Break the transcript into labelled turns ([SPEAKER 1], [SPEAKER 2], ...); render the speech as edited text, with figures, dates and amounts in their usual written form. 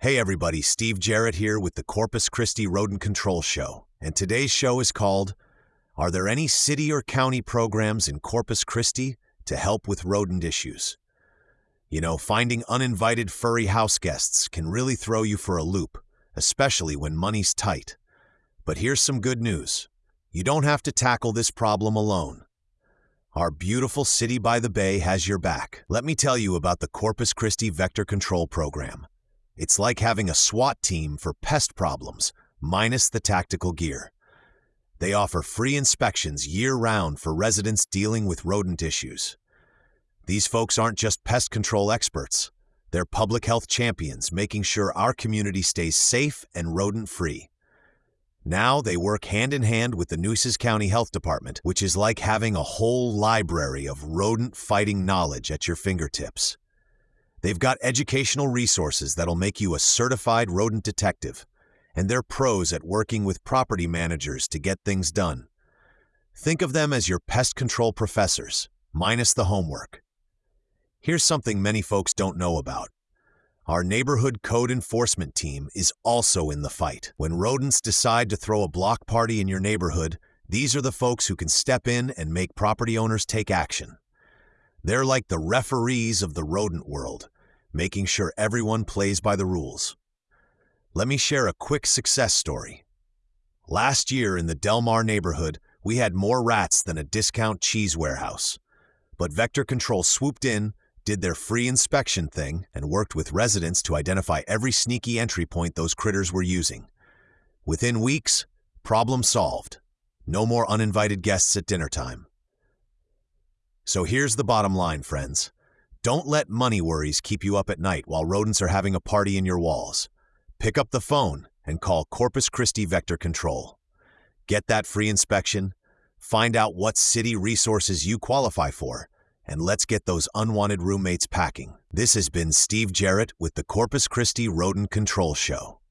[SPEAKER 1] Hey everybody, Steve Jarrett here with the Corpus Christi Rodent Control Show, and today's show is called, Are there any city or county programs in Corpus Christi to help with rodent issues? You know, finding uninvited furry house guests can really throw you for a loop, especially when money's tight. But here's some good news. You don't have to tackle this problem alone. Our beautiful city by the bay has your back. Let me tell you about the Corpus Christi Vector Control Program. It's like having a SWAT team for pest problems, minus the tactical gear. They offer free inspections year-round for residents dealing with rodent issues. These folks aren't just pest control experts. They're public health champions, making sure our community stays safe and rodent-free. Now they work hand-in-hand with the Nueces County Health Department, which is like having a whole library of rodent-fighting knowledge at your fingertips. They've got educational resources that'll make you a certified rodent detective, and they're pros at working with property managers to get things done. Think of them as your pest control professors, minus the homework. Here's something many folks don't know about. Our neighborhood code enforcement team is also in the fight. When rodents decide to throw a block party in your neighborhood, these are the folks who can step in and make property owners take action. They're like the referees of the rodent world, making sure everyone plays by the rules. Let me share a quick success story. Last year in the Del Mar neighborhood, we had more rats than a discount cheese warehouse. But Vector Control swooped in, did their free inspection thing, and worked with residents to identify every sneaky entry point those critters were using. Within weeks, problem solved. No more uninvited guests at dinner time. So here's the bottom line, friends. Don't let money worries keep you up at night while rodents are having a party in your walls. Pick up the phone and call Corpus Christi Vector Control. Get that free inspection, find out what city resources you qualify for, and let's get those unwanted roommates packing. This has been Steve Jarrett with the Corpus Christi Rodent Control Show.